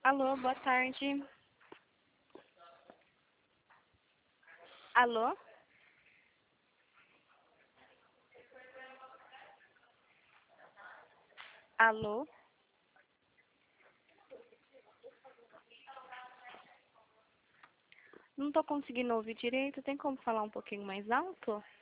Alô, boa tarde. Alô? Alô? Não tô conseguindo ouvir direito. Tem como falar um pouquinho mais alto?